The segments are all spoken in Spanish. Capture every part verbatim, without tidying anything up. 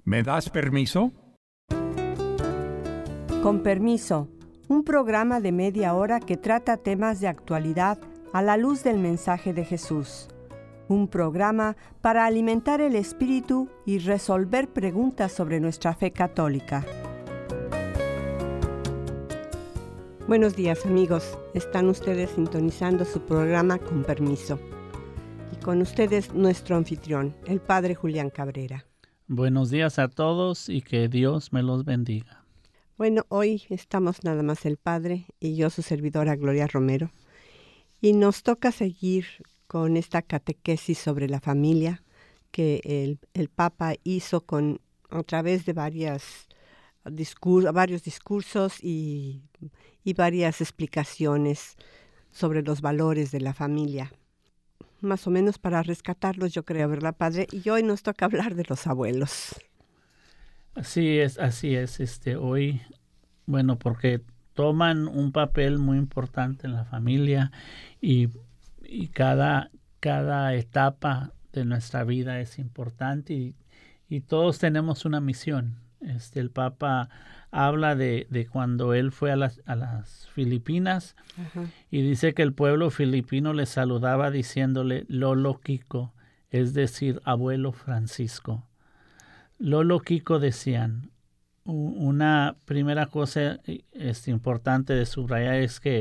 ¿Me das permiso? Con permiso, un programa de media hora que trata temas de actualidad a la luz del mensaje de Jesús. Un programa para alimentar el espíritu y resolver preguntas sobre nuestra fe católica. Buenos días, amigos. Están ustedes sintonizando su programa Con Permiso. Y con ustedes nuestro anfitrión, el Padre Julián Cabrera. Buenos días a todos y que Dios me los bendiga. Bueno, hoy estamos nada más el Padre y yo, su servidora Gloria Romero. Y nos toca seguir con esta catequesis sobre la familia que el, el Papa hizo con, a través de varias discur- varios discursos y, y varias explicaciones sobre los valores de la familia. Más o menos para rescatarlos, yo creo, ¿verdad, Padre? Y hoy nos toca hablar de los abuelos. Así es, así es. Este, hoy, bueno, porque toman un papel muy importante en la familia y, y cada, cada etapa de nuestra vida es importante y, y todos tenemos una misión. Este, el Papa habla de, de cuando él fue a las, a las Filipinas. Ajá. Y dice que el pueblo filipino le saludaba diciéndole Lolo Kiko, es decir, abuelo Francisco. Lolo Kiko decían. Una primera cosa es importante de subrayar es que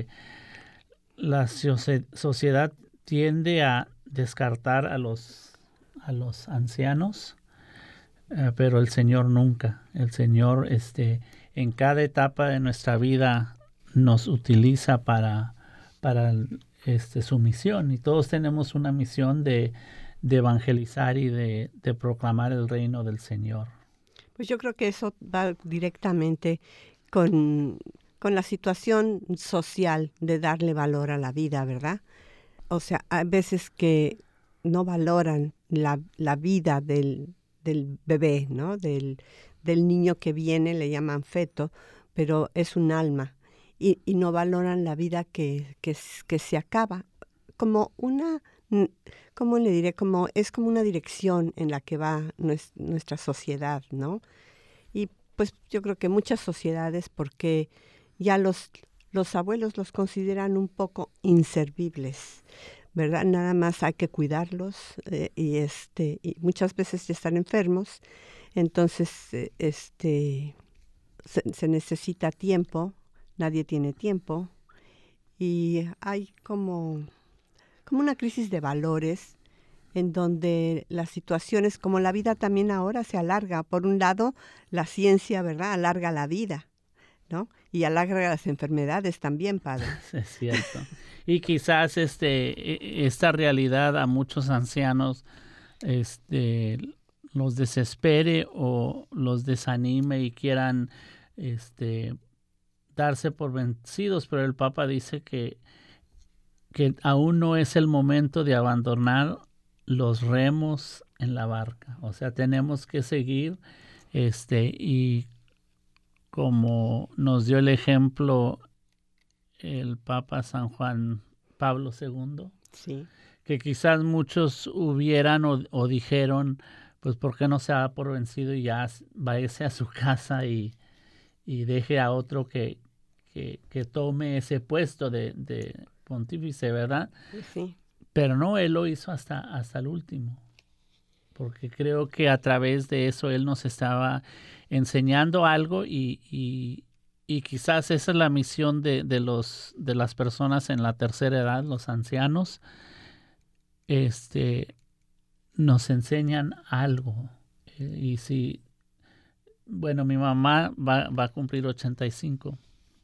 la sociedad tiende a descartar a los, a los ancianos, uh, pero el Señor nunca. El Señor este, en cada etapa de nuestra vida nos utiliza para, para este, su misión. Y todos tenemos una misión de, de evangelizar y de, de proclamar el reino del Señor. Pues yo creo que eso va directamente con, con la situación social de darle valor a la vida, ¿verdad? O sea, hay veces que no valoran la, la vida del, del bebé, ¿no? Del, del niño que viene, le llaman feto, pero es un alma. Y, y no valoran la vida que, que, que se acaba. Como una, ¿cómo le diré? Como, es como una dirección en la que va nues, nuestra sociedad, ¿no? Y pues yo creo que muchas sociedades, porque ya los, los abuelos los consideran un poco inservibles, ¿verdad? Nada más hay que cuidarlos eh, y, este, y muchas veces ya están enfermos, entonces eh, este, se, se necesita tiempo, nadie tiene tiempo y hay como... como una crisis de valores en donde las situaciones, como la vida también ahora se alarga. Por un lado, la ciencia, ¿verdad?, alarga la vida, ¿no? Y alarga las enfermedades también, Padre. Es cierto. Y quizás este, esta realidad a muchos ancianos este, los desespere o los desanime y quieran este, darse por vencidos, pero el Papa dice que que aún no es el momento de abandonar los remos en la barca. O sea, tenemos que seguir este y como nos dio el ejemplo el Papa San Juan Pablo segundo, sí, que quizás muchos hubieran o, o dijeron, pues ¿por qué no se da por vencido y ya váyase a su casa y, y deje a otro que, que, que tome ese puesto de, de pontífice, ¿verdad? Sí. Pero no, él lo hizo hasta, hasta el último, porque creo que a través de eso él nos estaba enseñando algo y, y, y quizás esa es la misión de, de, los, de las personas en la tercera edad, los ancianos, este, nos enseñan algo. Y si, bueno, mi mamá va, va a cumplir ochenta y cinco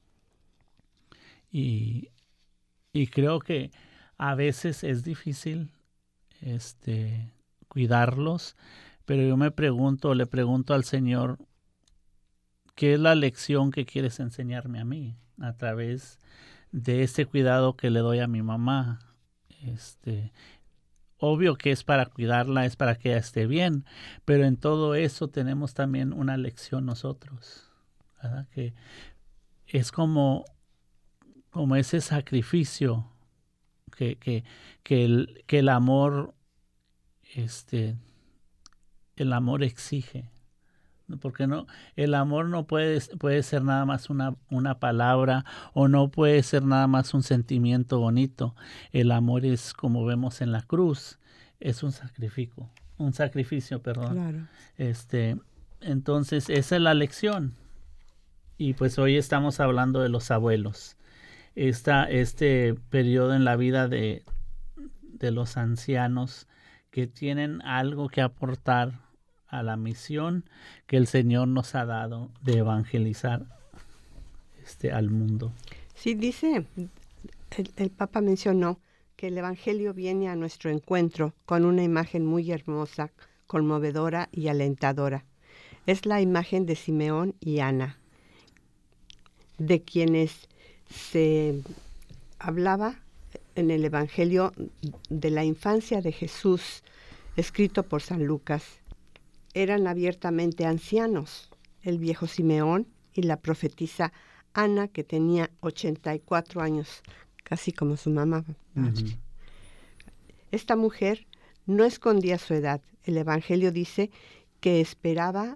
y Y creo que a veces es difícil este, cuidarlos, pero yo me pregunto, le pregunto al Señor, ¿qué es la lección que quieres enseñarme a mí a través de este cuidado que le doy a mi mamá? Este, obvio que es para cuidarla, es para que ella esté bien, pero en todo eso tenemos también una lección nosotros, ¿verdad? Que es como... como ese sacrificio que, que, que, el, que el amor este el amor exige, Porque no, el amor no puede, puede ser nada más una, una palabra o no puede ser nada más un sentimiento bonito. El amor es, como vemos en la cruz, es un sacrificio, un sacrificio, perdón. Claro. Este, entonces, esa es la lección. Y pues hoy estamos hablando de los abuelos. Esta, este periodo en la vida de, de los ancianos que tienen algo que aportar a la misión que el Señor nos ha dado de evangelizar este, al mundo. Sí, dice, el, el Papa mencionó que el Evangelio viene a nuestro encuentro con una imagen muy hermosa, conmovedora y alentadora. Es la imagen de Simeón y Ana, de quienes se hablaba en el Evangelio de la infancia de Jesús, escrito por San Lucas. Eran abiertamente ancianos, el viejo Simeón y la profetisa Ana, que tenía ochenta y cuatro años, casi como su mamá. Uh-huh. Esta mujer no escondía su edad. El Evangelio dice que esperaba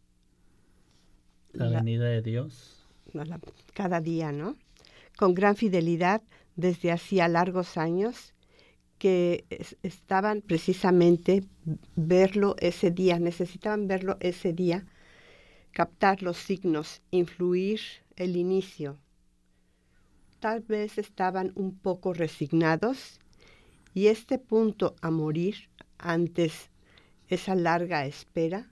la venida de Dios la, cada día, ¿no? Con gran fidelidad desde hacía largos años, que es, estaban precisamente verlo ese día, necesitaban verlo ese día, captar los signos, influir el inicio. Tal vez estaban un poco resignados y este punto a morir antes esa larga espera.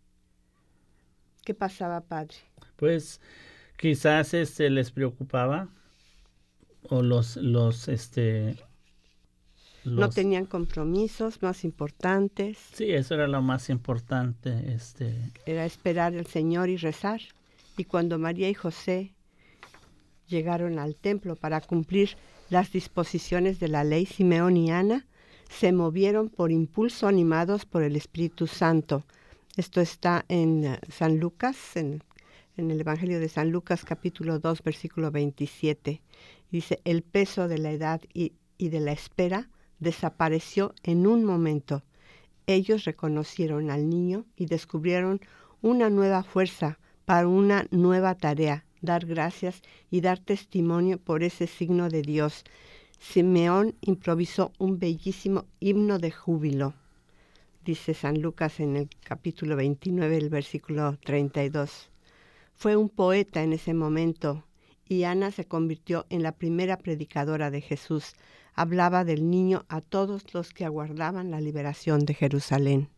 ¿Qué pasaba, padre? Pues quizás este les preocupaba o los los este Los... No tenían compromisos más importantes. Sí, eso era lo más importante. Este... Era esperar al Señor y rezar. Y cuando María y José llegaron al templo para cumplir las disposiciones de la ley, Simeón y Ana se movieron por impulso, animados por el Espíritu Santo. Esto está en uh, San Lucas, en, en el Evangelio de San Lucas, capítulo dos, versículo veintisiete. Dice, el peso de la edad y, y de la espera desapareció en un momento. Ellos reconocieron al niño y descubrieron una nueva fuerza para una nueva tarea, dar gracias y dar testimonio por ese signo de Dios. Simeón improvisó un bellísimo himno de júbilo, dice San Lucas en el capítulo veintinueve, el versículo treinta y dos. Fue un poeta en ese momento y Ana se convirtió en la primera predicadora de Jesús. Hablaba del niño a todos los que aguardaban la liberación de Jerusalén.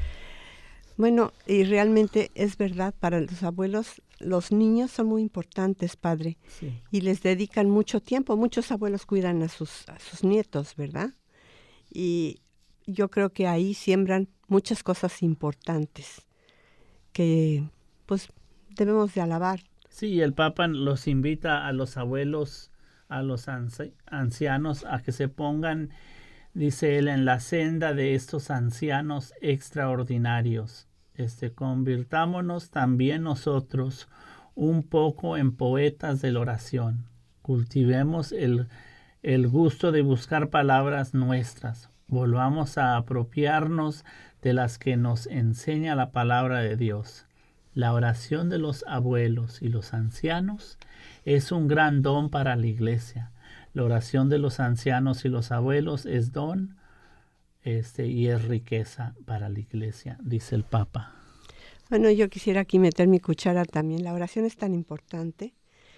Bueno, y realmente es verdad, para los abuelos, los niños son muy importantes, padre, sí. Y les dedican mucho tiempo. Muchos abuelos cuidan a sus, a sus nietos, ¿verdad? Y yo creo que ahí siembran muchas cosas importantes que, pues, debemos de alabar. Sí, el Papa los invita a los abuelos, a los anci- ancianos a que se pongan, dice él, en la senda de estos ancianos extraordinarios. Este, convirtámonos también nosotros un poco en poetas de la oración. Cultivemos el, el gusto de buscar palabras nuestras. Volvamos a apropiarnos de las que nos enseña la palabra de Dios. La oración de los abuelos y los ancianos es un gran don para la iglesia. La oración de los ancianos y los abuelos es don este, y es riqueza para la iglesia, dice el Papa. Bueno, yo quisiera aquí meter mi cuchara también. La oración es tan importante.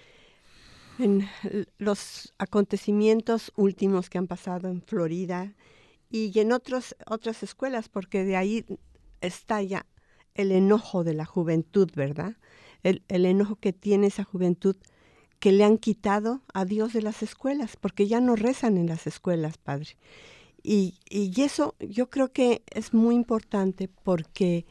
En los acontecimientos últimos que han pasado en Florida y en otros, otras escuelas, porque de ahí estalla el enojo de la juventud, ¿verdad? El, el enojo que tiene esa juventud que le han quitado a Dios de las escuelas, porque ya no rezan en las escuelas, padre. Y, y eso yo creo que es muy importante porque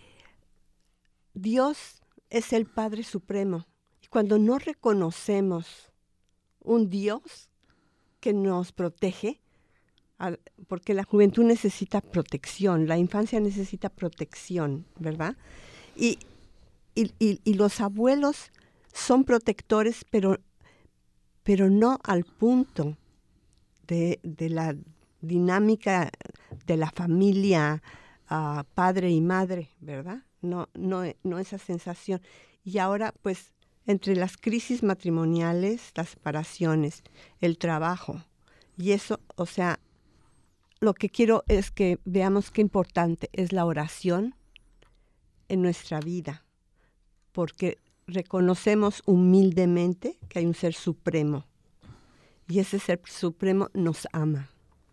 Dios es el Padre Supremo. Y cuando no reconocemos un Dios que nos protege, porque la juventud necesita protección, la infancia necesita protección, ¿verdad? Y, y, y, y los abuelos son protectores, pero, pero no al punto de, de la dinámica de la familia uh, padre y madre, ¿verdad? no, no, no esa sensación. Y ahora, pues, entre las crisis matrimoniales, las separaciones, el trabajo, y eso, o sea, lo que quiero es que veamos qué importante es la oración en nuestra vida, porque reconocemos humildemente que hay un ser supremo, y ese ser supremo nos ama.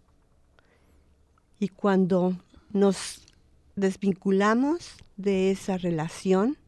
Y cuando nos desvinculamos de esa relación,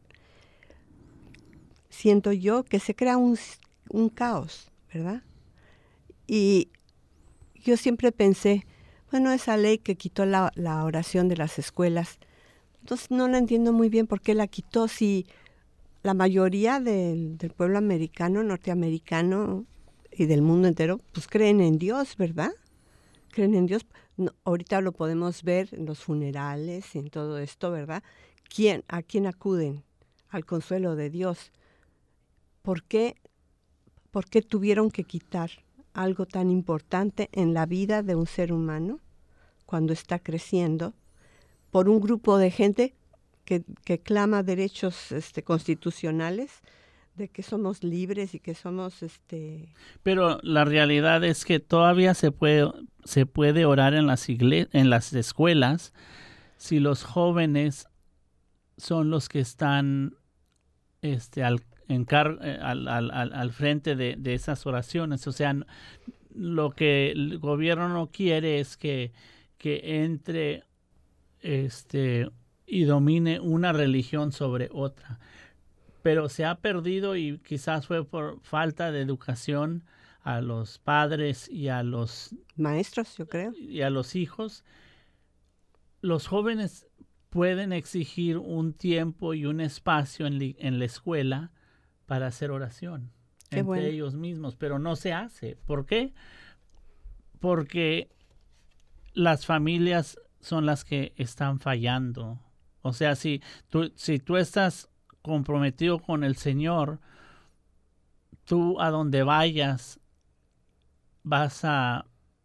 siento yo que se crea un, un caos, ¿verdad? Y yo siempre pensé, bueno, esa ley que quitó la, la oración de las escuelas, entonces no la entiendo muy bien por qué la quitó, si la mayoría del, del pueblo americano, norteamericano y del mundo entero, pues creen en Dios, ¿verdad? Creen en Dios. No, ahorita lo podemos ver en los funerales, en todo esto, ¿verdad? ¿Quién, ¿A quién acuden? Al consuelo de Dios. ¿Por qué, ¿Por qué tuvieron que quitar algo tan importante en la vida de un ser humano cuando está creciendo por un grupo de gente que, que clama derechos este, constitucionales, de que somos libres y que somos... este Pero la realidad es que todavía se puede, se puede orar en las, igle- en las escuelas si los jóvenes son los que están este, al, encar- al, al, al, al frente de, de esas oraciones. O sea, lo que el gobierno no quiere es que, que entre este, y domine una religión sobre otra. Pero se ha perdido, y quizás fue por falta de educación a los padres y a los maestros, yo creo. Y a los hijos. Los jóvenes pueden exigir un tiempo y un espacio en, li- en la escuela para hacer oración. Qué entre bueno. Ellos mismos, pero no se hace. ¿Por qué? Porque las familias son las que están fallando. O sea, si tú, si tú estás comprometido con el Señor, tú a donde vayas vas a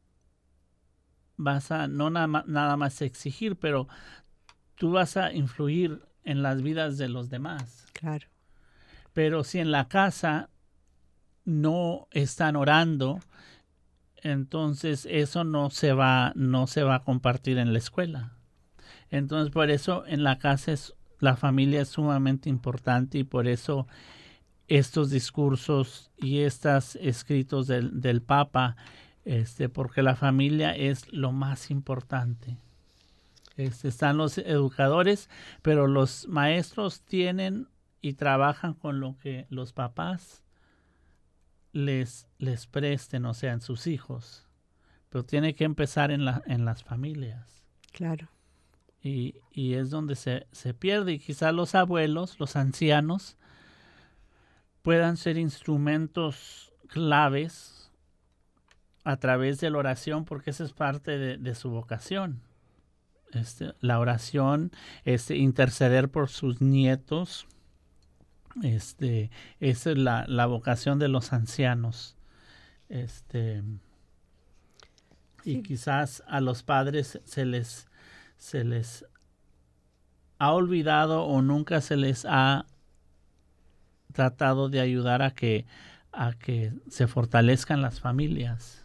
vas a no nada más, nada más exigir, pero tú vas a influir en las vidas de los demás. Claro. Pero si en la casa no están orando, entonces eso no se va no se va a compartir en la escuela. Entonces, por eso en la casa es, la familia es sumamente importante, y por eso estos discursos y estos escritos del, del Papa, este, porque la familia es lo más importante. Este, están los educadores, pero los maestros tienen y trabajan con lo que los papás les, les presten, o sea, en sus hijos. Pero tiene que empezar en, la, en las familias. Claro. Y, y es donde se, se pierde, y quizás los abuelos, los ancianos, puedan ser instrumentos claves a través de la oración, porque esa es parte de, de su vocación. Este, la oración, este, interceder por sus nietos, este, esa es la, la vocación de los ancianos. Este, sí. Y quizás a los padres se les, se les ha olvidado, o nunca se les ha tratado de ayudar a que, a que se fortalezcan las familias.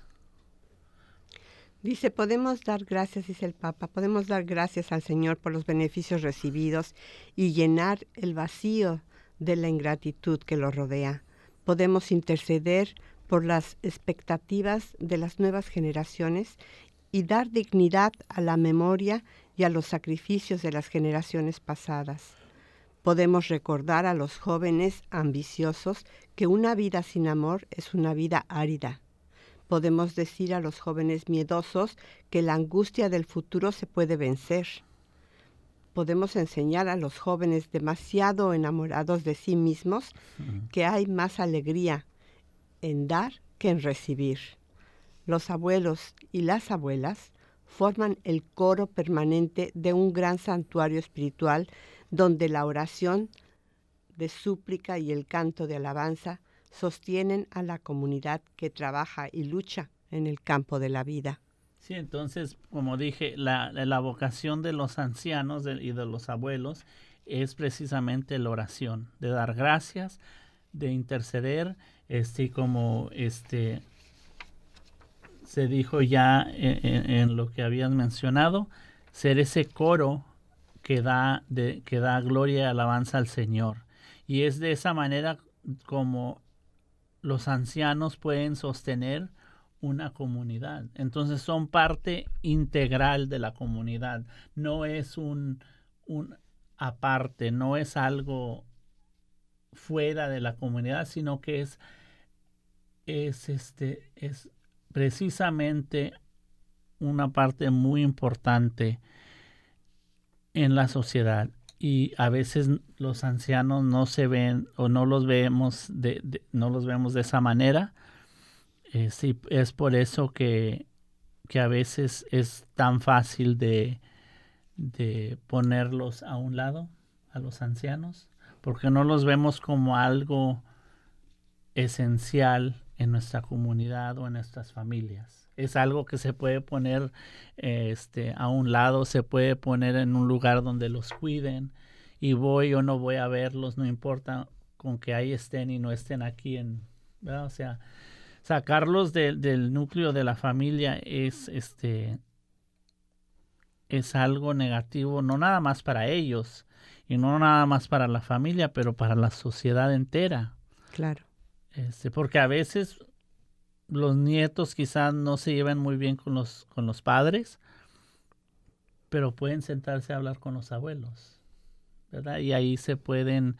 Dice, podemos dar gracias, dice el Papa, podemos dar gracias al Señor por los beneficios recibidos y llenar el vacío de la ingratitud que lo rodea. Podemos interceder por las expectativas de las nuevas generaciones y dar dignidad a la memoria y a los sacrificios de las generaciones pasadas. Podemos recordar a los jóvenes ambiciosos que una vida sin amor es una vida árida. Podemos decir a los jóvenes miedosos que la angustia del futuro se puede vencer. Podemos enseñar a los jóvenes demasiado enamorados de sí mismos uh-huh. que hay más alegría en dar que en recibir. Los abuelos y las abuelas forman el coro permanente de un gran santuario espiritual donde la oración de súplica y el canto de alabanza sostienen a la comunidad que trabaja y lucha en el campo de la vida. Sí, entonces, como dije, la, la vocación de los ancianos de, y de los abuelos es precisamente la oración, de dar gracias, de interceder, este, como este se dijo ya en, en, en lo que habías mencionado, ser ese coro que da, de, que da gloria y alabanza al Señor. Y es de esa manera como los ancianos pueden sostener una comunidad. Entonces son parte integral de la comunidad. No es un, un aparte, no es algo fuera de la comunidad, sino que es, es, este, es precisamente una parte muy importante en la sociedad. Y a veces los ancianos no se ven o no los vemos de, de no los vemos de esa manera. Eh, sí, es por eso que, que a veces es tan fácil de, de ponerlos a un lado, a los ancianos, porque no los vemos como algo esencial en nuestra comunidad o en nuestras familias. Es algo que se puede poner este, a un lado, se puede poner en un lugar donde los cuiden, y voy o no voy a verlos, no importa con que ahí estén y no estén aquí, en, ¿verdad? O sea, sacarlos de, del núcleo de la familia es, este, es algo negativo, no nada más para ellos y no nada más para la familia, pero para la sociedad entera. Claro. Este, porque a veces los nietos quizás no se lleven muy bien con los, con los padres, pero pueden sentarse a hablar con los abuelos, ¿verdad? Y ahí se pueden,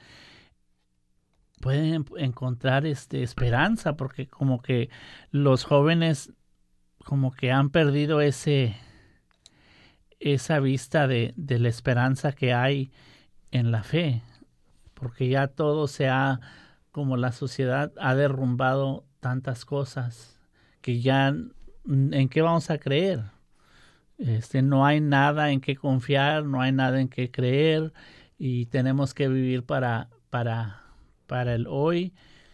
pueden encontrar este, esperanza, porque como que los jóvenes como que han perdido ese, esa vista de, de la esperanza que hay en la fe, porque ya todo se ha, como la sociedad ha derrumbado tantas cosas que ya en qué vamos a creer. Este, no hay nada en qué confiar, no hay nada en qué creer, y tenemos que vivir para, para, para el hoy,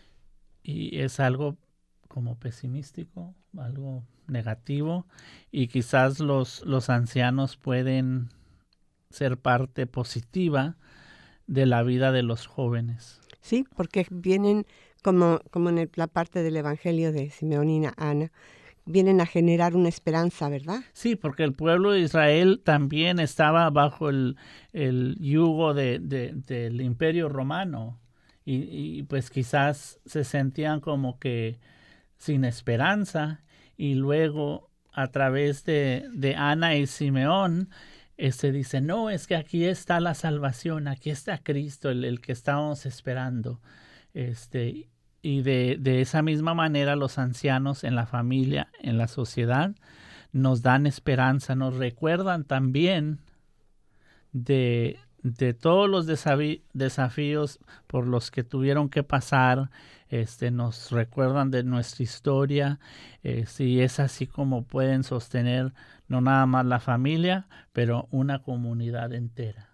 y es algo como pesimístico, algo negativo, y quizás los, los ancianos pueden ser parte positiva de la vida de los jóvenes. Sí, porque vienen, como, como en el, la parte del Evangelio de Simeón y Ana, vienen a generar una esperanza, ¿verdad? Sí, porque el pueblo de Israel también estaba bajo el, el yugo de, de, del Imperio Romano, y, y pues quizás se sentían como que sin esperanza, y luego a través de, de Ana y Simeón, este dice, no, es que aquí está la salvación, aquí está Cristo, el, el que estábamos esperando. Este, y de, de esa misma manera los ancianos en la familia, en la sociedad, nos dan esperanza, nos recuerdan también de, de todos los desafi- desafíos por los que tuvieron que pasar. Este, nos recuerdan de nuestra historia, eh, y es así como pueden sostener no nada más la familia, pero una comunidad entera.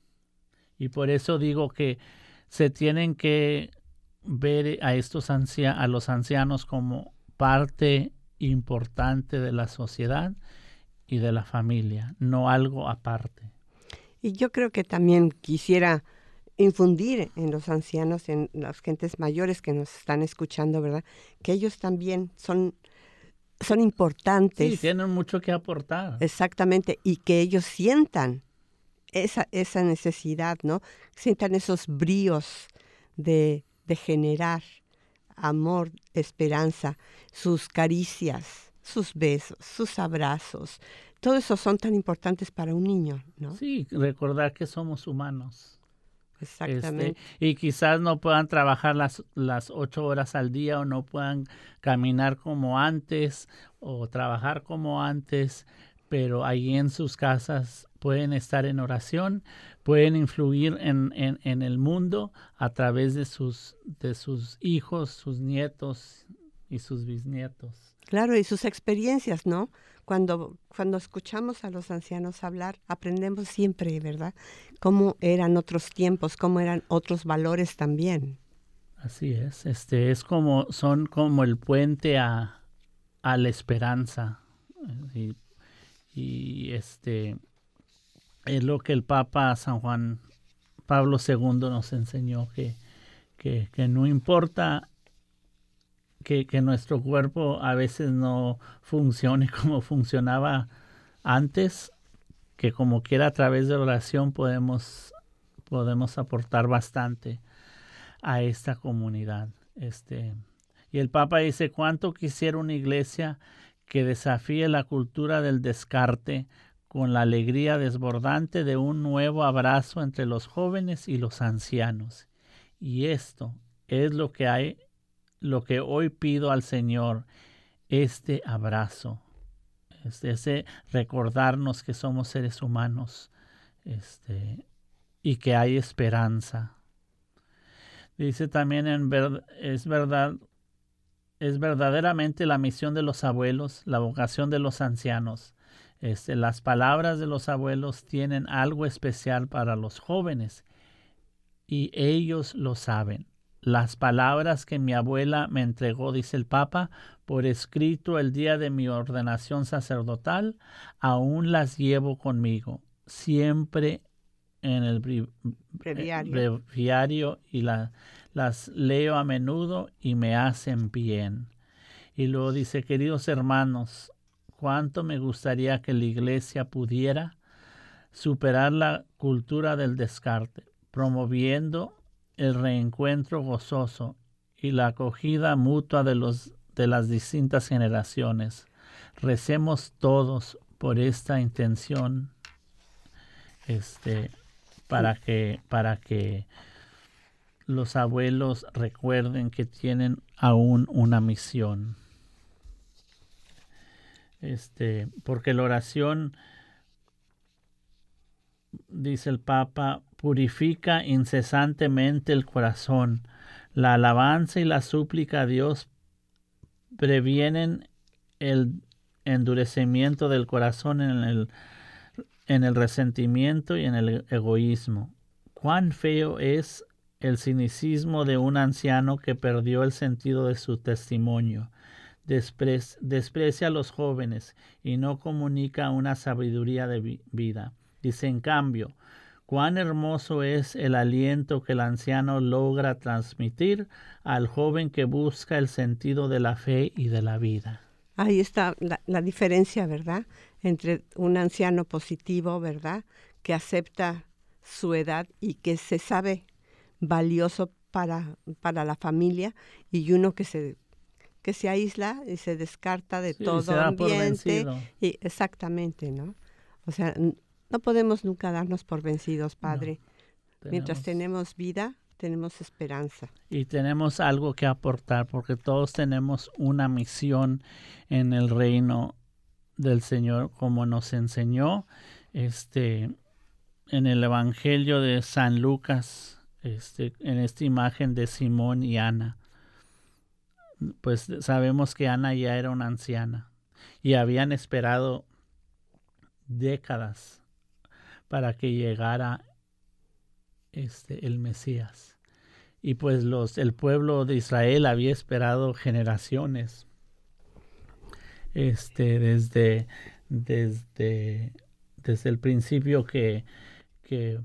Y por eso digo que se tienen que ver a estos ancia- a los ancianos como parte importante de la sociedad y de la familia, no algo aparte. Y yo creo que también quisiera infundir en los ancianos, en las gentes mayores que nos están escuchando, ¿verdad? Que ellos también son, son importantes. Sí, tienen mucho que aportar. Exactamente, y que ellos sientan esa, esa necesidad, ¿no? Sientan esos bríos de, de generar amor, esperanza, sus caricias, sus besos, sus abrazos. Todo eso son tan importantes para un niño, ¿no? Sí, recordar que somos humanos. Exactamente. Este, y quizás no puedan trabajar las, las ocho horas al día, o no puedan caminar como antes o trabajar como antes, pero ahí en sus casas pueden estar en oración, pueden influir en, en, en el mundo a través de sus, de sus hijos, sus nietos y sus bisnietos. Claro, y sus experiencias, ¿no? Cuando, cuando escuchamos a los ancianos hablar, aprendemos siempre, ¿verdad? Cómo eran otros tiempos, cómo eran otros valores también. Así es, este es como, son como el puente a, a la esperanza, Y, y este es lo que el Papa San Juan Pablo segundo nos enseñó, que, que, que no importa que, que nuestro cuerpo a veces no funcione como funcionaba antes, que como quiera a través de oración podemos, podemos aportar bastante a esta comunidad. Este, y el Papa dice, ¿cuánto quisiera una iglesia que desafíe la cultura del descarte con la alegría desbordante de un nuevo abrazo entre los jóvenes y los ancianos? Y esto es lo que hay, lo que hoy pido al Señor, este abrazo, este, ese recordarnos que somos seres humanos, este, y que hay esperanza. Dice también, en ver, es verdad, es verdaderamente la misión de los abuelos, la vocación de los ancianos. Este, las palabras de los abuelos tienen algo especial para los jóvenes y ellos lo saben. Las palabras que mi abuela me entregó, dice el Papa, por escrito el día de mi ordenación sacerdotal, aún las llevo conmigo, siempre en el breviario, breviario y la, las leo a menudo y me hacen bien. Y luego dice, queridos hermanos, cuánto me gustaría que la iglesia pudiera superar la cultura del descarte, promoviendo el reencuentro gozoso y la acogida mutua de, los, de las distintas generaciones. Recemos todos por esta intención, este, para que, para que los abuelos recuerden que tienen aún una misión. Este, porque la oración, dice el Papa, purifica incesantemente el corazón. La alabanza y la súplica a Dios previenen el endurecimiento del corazón en el, en el resentimiento y en el egoísmo. Cuán feo es el cinicismo de un anciano que perdió el sentido de su testimonio. Despre- desprecia a los jóvenes y no comunica una sabiduría de vi- vida. Dice, en cambio, cuán hermoso es el aliento que el anciano logra transmitir al joven que busca el sentido de la fe y de la vida. Ahí está la, la diferencia, ¿verdad? Entre un anciano positivo, ¿verdad? Que acepta su edad y que se sabe valioso para, para la familia, y uno que se, que se aísla y se descarta de Sí, todo se da por ambiente. vencido. Y exactamente, ¿no? O sea, no podemos nunca darnos por vencidos, Padre. No, mientras tenemos vida, tenemos esperanza. Y tenemos algo que aportar, porque todos tenemos una misión en el reino del Señor, como nos enseñó este, en el Evangelio de San Lucas, este, en esta imagen de Simón y Ana. Pues sabemos que Ana ya era una anciana y habían esperado décadas para que llegara este, el Mesías. Y pues los, el pueblo de Israel había esperado generaciones, este, desde, desde, desde el principio que, que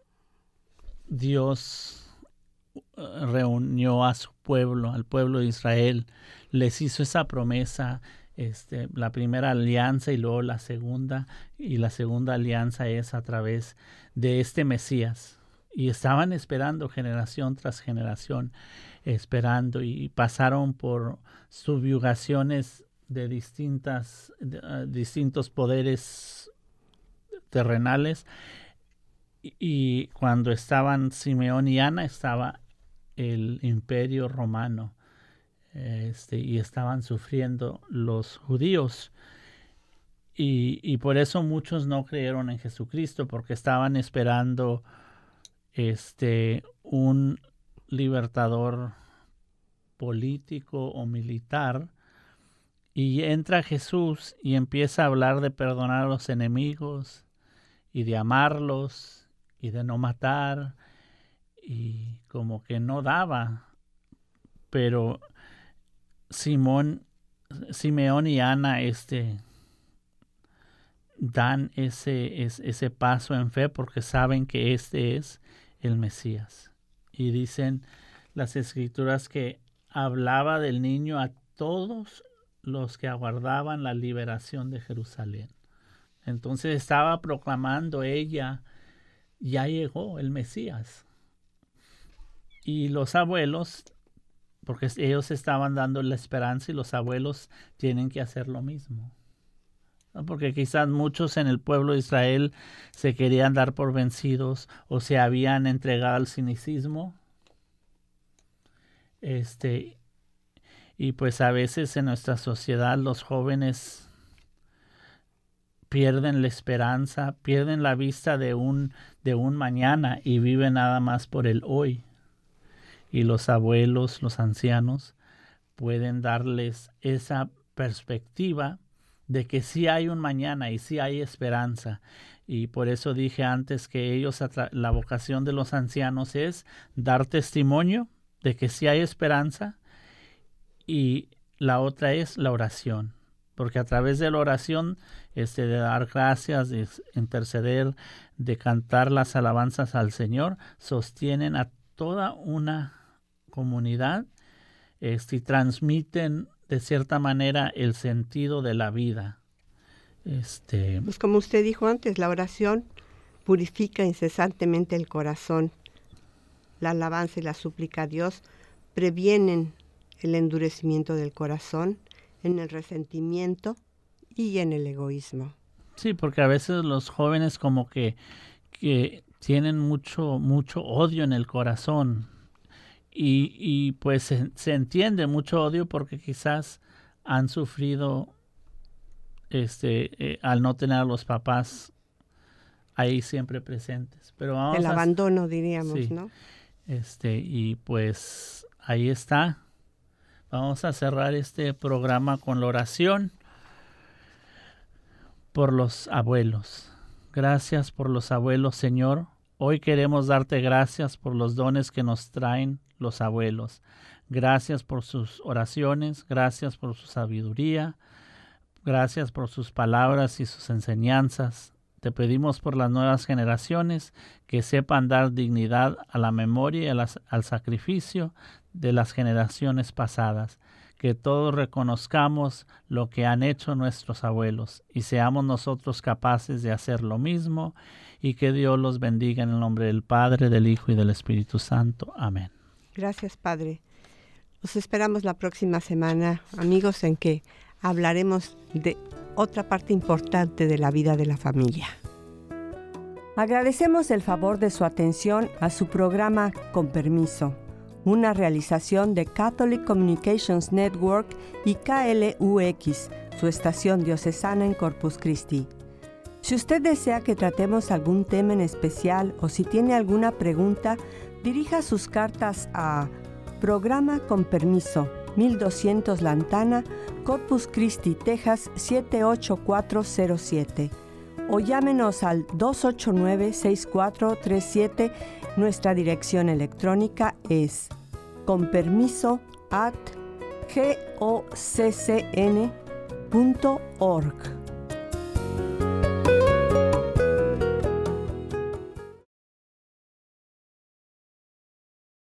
Dios reunió a su pueblo, al pueblo de Israel, les hizo esa promesa, este, la primera alianza y luego la segunda, y la segunda alianza es a través de este Mesías. Y estaban esperando generación tras generación, esperando, y pasaron por subyugaciones de distintas, de, uh, distintos poderes terrenales. Y, y cuando estaban Simeón y Ana, estaba el imperio romano, este, y estaban sufriendo los judíos. Y, y por eso muchos no creyeron en Jesucristo, porque estaban esperando este un libertador político o militar, y entra Jesús y empieza a hablar de perdonar a los enemigos y de amarlos y de no matar, y como que no daba. Pero Simón, Simeón y Ana este dan ese, ese, ese paso en fe porque saben que este es el Mesías. Y dicen las Escrituras que hablaba del niño a todos los que aguardaban la liberación de Jerusalén. Entonces estaba proclamando ella, ya llegó el Mesías. Y los abuelos, porque ellos estaban dando la esperanza, y los abuelos tienen que hacer lo mismo, ¿no? Porque quizás muchos en el pueblo de Israel se querían dar por vencidos o se habían entregado al cynicismo. Este, y pues a veces en nuestra sociedad los jóvenes pierden la esperanza, pierden la vista de un, de un mañana y viven nada más por el hoy. Y los abuelos, los ancianos, pueden darles esa perspectiva de que sí hay un mañana y sí hay esperanza. Y por eso dije antes que ellos, la vocación de los ancianos es dar testimonio de que sí hay esperanza, y la otra es la oración. Porque a través de la oración, este, de dar gracias, de interceder, de cantar las alabanzas al Señor, sostienen a toda una comunidad, este, y transmiten de cierta manera el sentido de la vida. Este, pues como usted dijo antes, la oración purifica incesantemente el corazón. La alabanza y la súplica a Dios previenen el endurecimiento del corazón, en el resentimiento y en el egoísmo. Sí, porque a veces los jóvenes como que, que tienen mucho, mucho odio en el corazón. Y, y pues se, se entiende mucho odio porque quizás han sufrido este eh, al no tener a los papás ahí siempre presentes. Pero vamos el a, abandono, diríamos, sí, ¿no? Este, y pues ahí está. Vamos a cerrar este programa con la oración por los abuelos. Gracias por los abuelos, Señor. Hoy queremos darte gracias por los dones que nos traen los abuelos. Gracias por sus oraciones, gracias por su sabiduría, gracias por sus palabras y sus enseñanzas. Te pedimos por las nuevas generaciones que sepan dar dignidad a la memoria y a las, al sacrificio de las generaciones pasadas. Que todos reconozcamos lo que han hecho nuestros abuelos y seamos nosotros capaces de hacer lo mismo, y que Dios los bendiga en el nombre del Padre, del Hijo y del Espíritu Santo. Amén. Gracias, Padre. Los esperamos la próxima semana, amigos, en que hablaremos de otra parte importante de la vida de la familia. Agradecemos el favor de su atención a su programa Con Permiso, una realización de Catholic Communications Network y K L U X, su estación diocesana en Corpus Christi. Si usted desea que tratemos algún tema en especial o si tiene alguna pregunta, dirija sus cartas a Programa Con Permiso, mil doscientos Lantana, Corpus Christi, Texas siete ocho cuatro cero siete, o llámenos al dos ocho nueve, seis cuatro tres siete. Nuestra dirección electrónica es conpermiso arroba goccn punto org.